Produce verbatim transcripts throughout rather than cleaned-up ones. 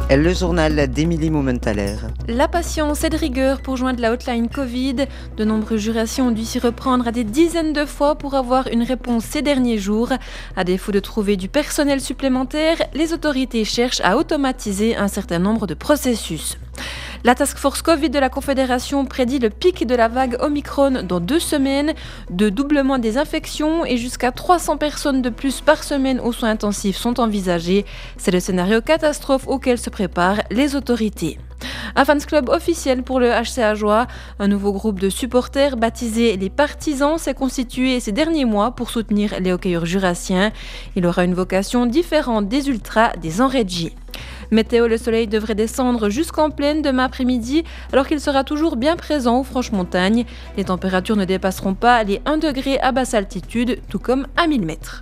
Le journal d'Émilie Mumenthaler. La patience et de rigueur pour joindre la hotline Covid. De nombreux jurassiers ont dû s'y reprendre à des dizaines de fois pour avoir une réponse ces derniers jours. À défaut de trouver du personnel supplémentaire, les autorités cherchent à automatiser un certain nombre de processus. La Task Force Covid de la Confédération prédit le pic de la vague Omicron dans deux semaines, de doublement des infections et jusqu'à trois cents personnes de plus par semaine aux soins intensifs sont envisagées. C'est le scénario catastrophe auquel se préparent les autorités. Un fans club officiel pour le H C Ajoie. Un nouveau groupe de supporters baptisé les Partisans s'est constitué ces derniers mois pour soutenir les hockeyeurs jurassiens. Il aura une vocation différente des ultras des enragés. Météo, le soleil devrait descendre jusqu'en plaine demain après-midi, alors qu'il sera toujours bien présent aux franches-montagnes. Les températures ne dépasseront pas les un degré à basse altitude, tout comme à mille mètres.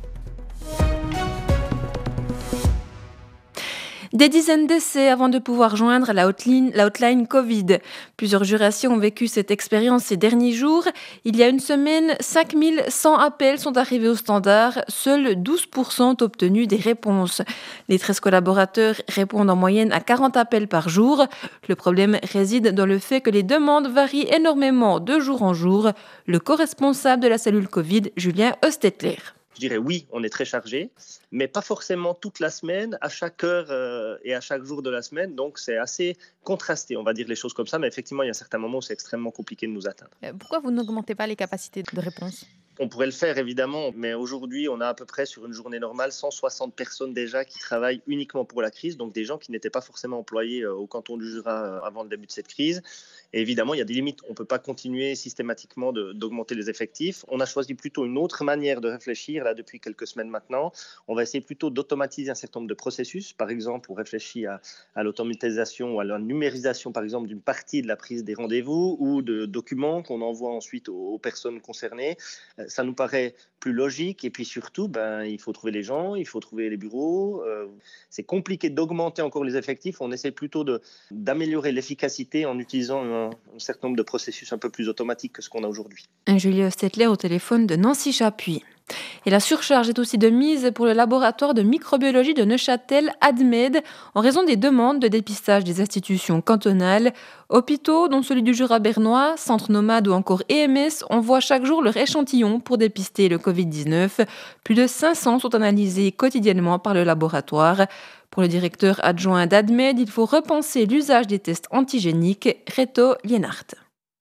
Des dizaines d'essais avant de pouvoir joindre la hotline, la hotline Covid. Plusieurs jurassiers ont vécu cette expérience ces derniers jours. Il y a une semaine, cinq mille cent appels sont arrivés au standard. Seuls douze pour cent ont obtenu des réponses. Les treize collaborateurs répondent en moyenne à quarante appels par jour. Le problème réside dans le fait que les demandes varient énormément de jour en jour. Le co-responsable de la cellule Covid, Julien Ostetler. Je dirais oui, on est très chargé, mais pas forcément toute la semaine, à chaque heure euh, et à chaque jour de la semaine. Donc, c'est assez contrasté, on va dire les choses comme ça. Mais effectivement, il y a certains moments où c'est extrêmement compliqué de nous atteindre. Pourquoi vous n'augmentez pas les capacités de réponse ? On pourrait le faire, évidemment, mais aujourd'hui, on a à peu près, sur une journée normale, cent soixante personnes déjà qui travaillent uniquement pour la crise, donc des gens qui n'étaient pas forcément employés au canton du Jura avant le début de cette crise. Et évidemment, il y a des limites. On ne peut pas continuer systématiquement de, d'augmenter les effectifs. On a choisi plutôt une autre manière de réfléchir, là, depuis quelques semaines maintenant. On va essayer plutôt d'automatiser un certain nombre de processus. Par exemple, on réfléchit à, à l'automatisation ou à la numérisation, par exemple, d'une partie de la prise des rendez-vous ou de documents qu'on envoie ensuite aux, aux personnes concernées. Ça nous paraît plus logique et puis surtout, ben, il faut trouver les gens, il faut trouver les bureaux. Euh, c'est compliqué d'augmenter encore les effectifs. On essaie plutôt de, d'améliorer l'efficacité en utilisant un, un certain nombre de processus un peu plus automatiques que ce qu'on a aujourd'hui. Julien Ostetler au téléphone de Nancy Chapuis. Et la surcharge est aussi de mise pour le laboratoire de microbiologie de Neuchâtel, ADMED, en raison des demandes de dépistage des institutions cantonales. Hôpitaux, dont celui du Jura bernois, Centre Nomade ou encore E M S, envoient chaque jour leur échantillon pour dépister le covid dix-neuf. Plus de cinq cents sont analysés quotidiennement par le laboratoire. Pour le directeur adjoint d'ADMED, il faut repenser l'usage des tests antigéniques. Reto Lienhardt.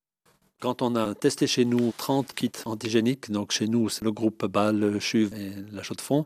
Quand on a testé chez nous trente kits antigéniques, donc chez nous c'est le groupe Bâle, Chuve et la Chaux-de-Fonds,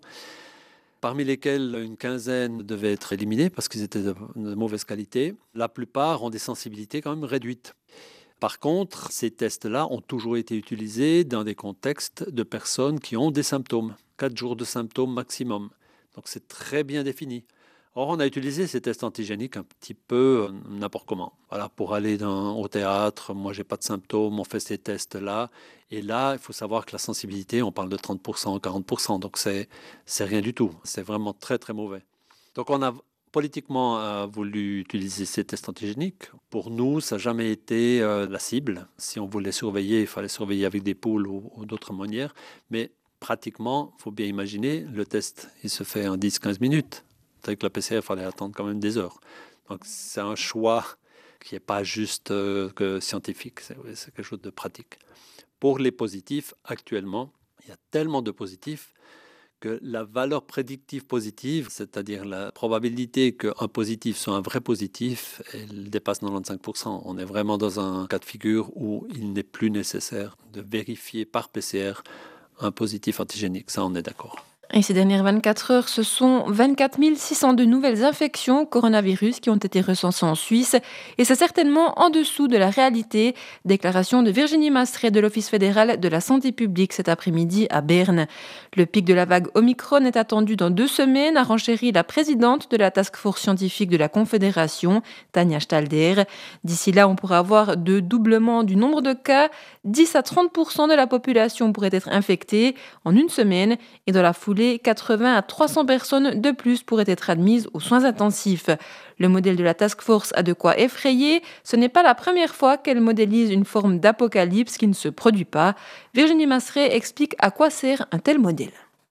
parmi lesquels une quinzaine devaient être éliminés parce qu'ils étaient de, de mauvaise qualité, la plupart ont des sensibilités quand même réduites. Par contre, ces tests-là ont toujours été utilisés dans des contextes de personnes qui ont des symptômes, quatre jours de symptômes maximum. Donc c'est très bien défini. Or, on a utilisé ces tests antigéniques un petit peu euh, n'importe comment. Voilà, pour aller dans, au théâtre, moi, j'ai pas de symptômes, on fait ces tests-là. Et là, il faut savoir que la sensibilité, on parle de trente pour cent, quarante pour cent. Donc, c'est, c'est rien du tout. C'est vraiment très, très mauvais. Donc, on a politiquement euh, voulu utiliser ces tests antigéniques. Pour nous, ça n'a jamais été euh, la cible. Si on voulait surveiller, il fallait surveiller avec des poules ou, ou d'autres manières. Mais pratiquement, il faut bien imaginer, le test, il se fait en dix à quinze minutes. Avec la P C R, il fallait attendre quand même des heures. Donc, c'est un choix qui n'est pas juste euh, que scientifique, c'est, c'est quelque chose de pratique. Pour les positifs, actuellement, il y a tellement de positifs que la valeur prédictive positive, c'est-à-dire la probabilité qu'un positif soit un vrai positif, elle dépasse quatre-vingt-quinze pour cent. On est vraiment dans un cas de figure où il n'est plus nécessaire de vérifier par P C R un positif antigénique. Ça, on est d'accord. Et ces dernières vingt-quatre heures, ce sont vingt-quatre mille six cent deux nouvelles infections au coronavirus qui ont été recensées en Suisse. Et c'est certainement en dessous de la réalité. Déclaration de Virginie Mastré de l'Office fédéral de la santé publique cet après-midi à Berne. Le pic de la vague Omicron est attendu dans deux semaines, a renchéri la présidente de la Task Force scientifique de la Confédération, Tania Stalder. D'ici là, on pourra avoir de doublement du nombre de cas. dix à trente pour cent de la population pourrait être infectée en une semaine et dans la foulée, quatre-vingts à trois cents personnes de plus pourraient être admises aux soins intensifs. Le modèle de la Task Force a de quoi effrayer. Ce n'est pas la première fois qu'elle modélise une forme d'apocalypse qui ne se produit pas. Virginie Mastré explique à quoi sert un tel modèle.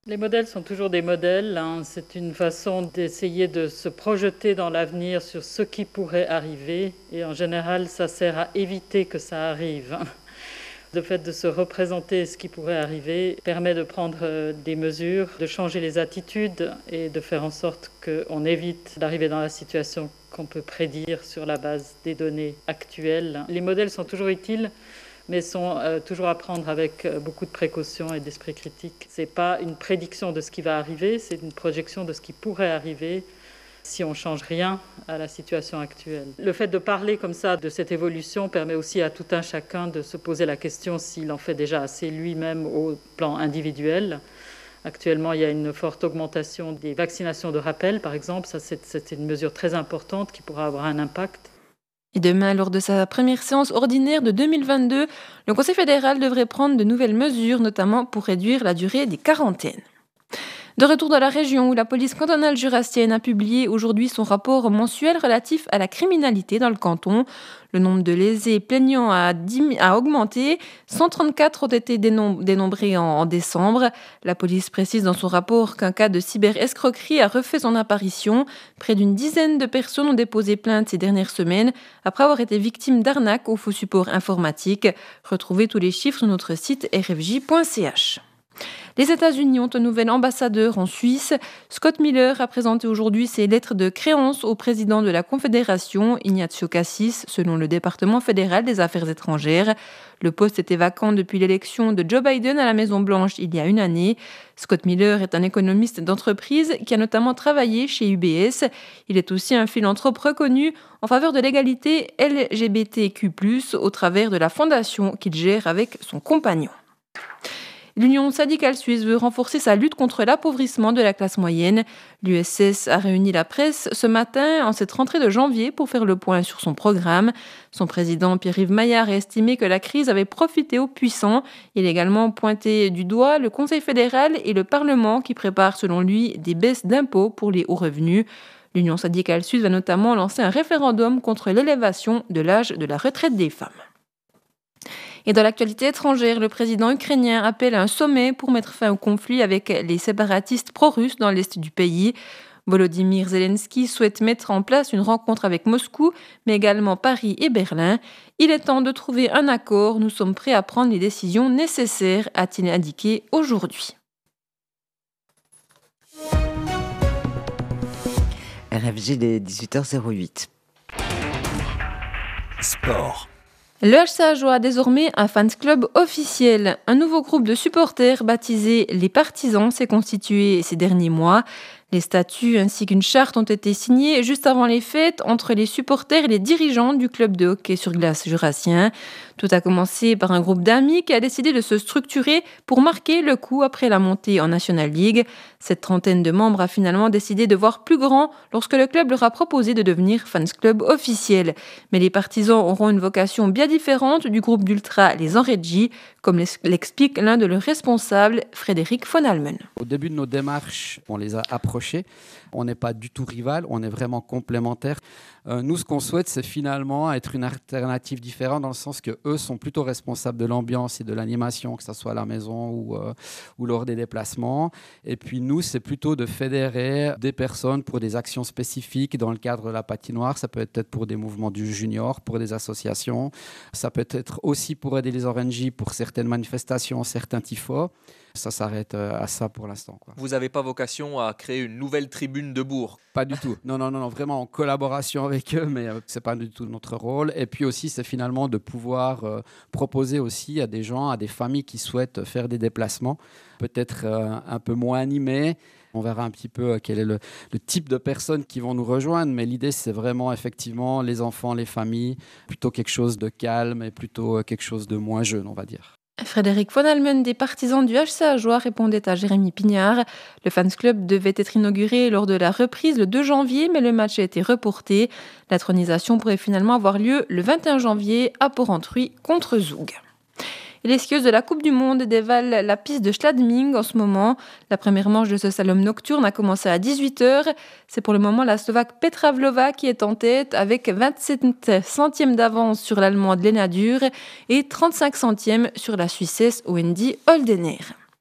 Les modèles sont toujours des modèles. Hein. C'est une façon d'essayer de se projeter dans l'avenir sur ce qui pourrait arriver. Et en général, ça sert à éviter que ça arrive. Le fait de se représenter ce qui pourrait arriver permet de prendre des mesures, de changer les attitudes et de faire en sorte qu'on évite d'arriver dans la situation qu'on peut prédire sur la base des données actuelles. Les modèles sont toujours utiles, mais sont euh, toujours à prendre avec euh, beaucoup de précautions et d'esprit critique. Ce n'est pas une prédiction de ce qui va arriver, c'est une projection de ce qui pourrait arriver si on ne change rien à la situation actuelle. Le fait de parler comme ça de cette évolution permet aussi à tout un chacun de se poser la question s'il en fait déjà assez lui-même au plan individuel. Actuellement, il y a une forte augmentation des vaccinations de rappel, par exemple. Ça, c'est, c'est une mesure très importante qui pourra avoir un impact. Et demain, lors de sa première séance ordinaire de deux mille vingt-deux, le Conseil fédéral devrait prendre de nouvelles mesures, notamment pour réduire la durée des quarantaines. De retour dans la région où la police cantonale jurassienne a publié aujourd'hui son rapport mensuel relatif à la criminalité dans le canton. Le nombre de lésés plaignants a, a augmenté. cent trente-quatre ont été dénom- dénombrés en, en décembre. La police précise dans son rapport qu'un cas de cyber-escroquerie a refait son apparition. Près d'une dizaine de personnes ont déposé plainte ces dernières semaines après avoir été victimes d'arnaques au faux support informatique. Retrouvez tous les chiffres sur notre site r f j point c h. Les États-Unis ont un nouvel ambassadeur en Suisse. Scott Miller a présenté aujourd'hui ses lettres de créance au président de la Confédération, Ignacio Cassis, selon le département fédéral des affaires étrangères. Le poste était vacant depuis l'élection de Joe Biden à la Maison-Blanche il y a une année. Scott Miller est un économiste d'entreprise qui a notamment travaillé chez U B S. Il est aussi un philanthrope reconnu en faveur de l'égalité L G B T Q plus, au travers de la fondation qu'il gère avec son compagnon. L'Union syndicale suisse veut renforcer sa lutte contre l'appauvrissement de la classe moyenne. L'U S S a réuni la presse ce matin en cette rentrée de janvier pour faire le point sur son programme. Son président Pierre-Yves Maillard a estimé que la crise avait profité aux puissants. Il a également pointé du doigt le Conseil fédéral et le Parlement qui préparent selon lui des baisses d'impôts pour les hauts revenus. L'Union syndicale suisse va notamment lancer un référendum contre l'élévation de l'âge de la retraite des femmes. Et dans l'actualité étrangère, le président ukrainien appelle à un sommet pour mettre fin au conflit avec les séparatistes pro-russes dans l'est du pays. Volodymyr Zelensky souhaite mettre en place une rencontre avec Moscou, mais également Paris et Berlin. Il est temps de trouver un accord. Nous sommes prêts à prendre les décisions nécessaires, a-t-il indiqué aujourd'hui. R F J, il est dix-huit heures zéro huit. Sport. Le H C A Joie a désormais un fans club officiel. Un nouveau groupe de supporters baptisé Les Partisans s'est constitué ces derniers mois. Les statuts ainsi qu'une charte ont été signés juste avant les fêtes entre les supporters et les dirigeants du club de hockey sur glace jurassien. Tout a commencé par un groupe d'amis qui a décidé de se structurer pour marquer le coup après la montée en National League. Cette trentaine de membres a finalement décidé de voir plus grand lorsque le club leur a proposé de devenir fans club officiel. Mais les partisans auront une vocation bien différente du groupe d'ultra Les Enredji, comme l'explique l'un de leurs responsables, Frédéric von Almen. Au début de nos démarches, on les a approchés. On n'est pas du tout rival, on est vraiment complémentaires. Euh, nous, ce qu'on souhaite, c'est finalement être une alternative différente dans le sens que eux sont plutôt responsables de l'ambiance et de l'animation, que ce soit à la maison ou, euh, ou lors des déplacements. Et puis nous, c'est plutôt de fédérer des personnes pour des actions spécifiques dans le cadre de la patinoire. Ça peut être pour des mouvements du junior, pour des associations. Ça peut être aussi pour aider les O R N J pour certaines manifestations, certains tifos. Ça s'arrête à ça pour l'instant, quoi. Vous n'avez pas vocation à créer une nouvelle tribune de bourg? Pas du tout. Non, non, non, non, vraiment en collaboration avec eux, mais ce n'est pas du tout notre rôle. Et puis aussi, c'est finalement de pouvoir euh, proposer aussi à des gens, à des familles qui souhaitent faire des déplacements, peut-être euh, un peu moins animés. On verra un petit peu quel est le, le type de personnes qui vont nous rejoindre, mais l'idée, c'est vraiment effectivement les enfants, les familles, plutôt quelque chose de calme et plutôt quelque chose de moins jeune, on va dire. Frédéric von Almen des partisans du H C A Joie répondait à Jérémy Pignard. Le fans club devait être inauguré lors de la reprise le deux janvier, mais le match a été reporté. L'intronisation pourrait finalement avoir lieu le vingt et un janvier à Porrentruy contre Zoug. Et les skieuses de la Coupe du Monde dévalent la piste de Schladming en ce moment. La première manche de ce slalom nocturne a commencé à dix-huit heures. C'est pour le moment la Slovaque Petra Vlhová qui est en tête avec vingt-sept centièmes d'avance sur l'Allemande Lena Dürr et trente-cinq centièmes sur la Suissesse Wendy Holdener.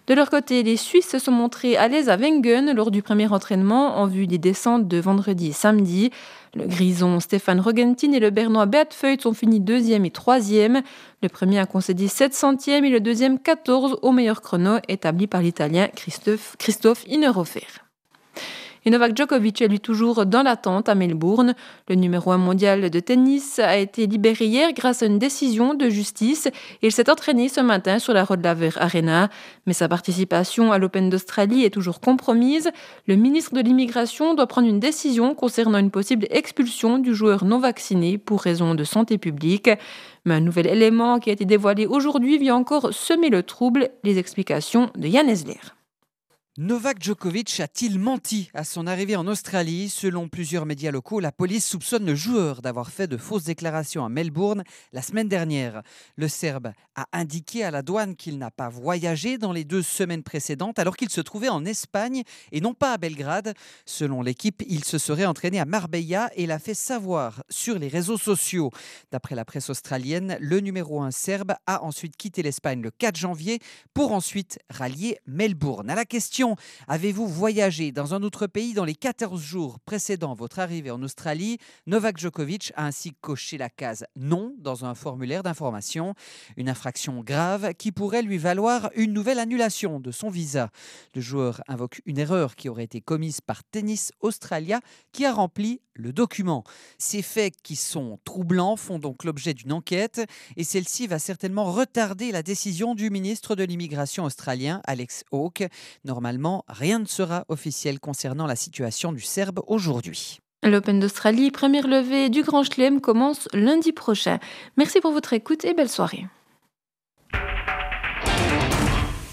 De leur côté, les Suisses se sont montrés à l'aise à Wengen lors du premier entraînement en vue des descentes de vendredi et samedi. Le Grison Stéphane Rogentin et le Bernois Beat Feut sont finis deuxième et troisième. Le premier a concédé sept centièmes et le deuxième quatorze au meilleur chrono établi par l'Italien Christophe, Christophe Innerhofer. Et Novak Djokovic est lui toujours dans l'attente à Melbourne. Le numéro un mondial de tennis a été libéré hier grâce à une décision de justice. Il s'est entraîné ce matin sur la Rod Laver Arena. Mais sa participation à l'Open d'Australie est toujours compromise. Le ministre de l'Immigration doit prendre une décision concernant une possible expulsion du joueur non vacciné pour raison de santé publique. Mais un nouvel élément qui a été dévoilé aujourd'hui vient encore semer le trouble. Les explications de Yann Esler. Novak Djokovic a-t-il menti à son arrivée en Australie ? Selon plusieurs médias locaux, la police soupçonne le joueur d'avoir fait de fausses déclarations à Melbourne la semaine dernière. Le Serbe a indiqué à la douane qu'il n'a pas voyagé dans les deux semaines précédentes alors qu'il se trouvait en Espagne et non pas à Belgrade. Selon l'équipe, il se serait entraîné à Marbella et l'a fait savoir sur les réseaux sociaux. D'après la presse australienne, le numéro un serbe a ensuite quitté l'Espagne le quatre janvier pour ensuite rallier Melbourne. À la question « Avez-vous voyagé dans un autre pays dans les quatorze jours précédant votre arrivée en Australie ?» Novak Djokovic a ainsi coché la case « Non » dans un formulaire d'information. Une infraction grave qui pourrait lui valoir une nouvelle annulation de son visa. Le joueur invoque une erreur qui aurait été commise par Tennis Australia qui a rempli le document. Ces faits qui sont troublants font donc l'objet d'une enquête et celle-ci va certainement retarder la décision du ministre de l'Immigration australien, Alex Hawke. Normalement, rien ne sera officiel concernant la situation du Serbe aujourd'hui. L'Open d'Australie, première levée du Grand Chelem, commence lundi prochain. Merci pour votre écoute et belle soirée.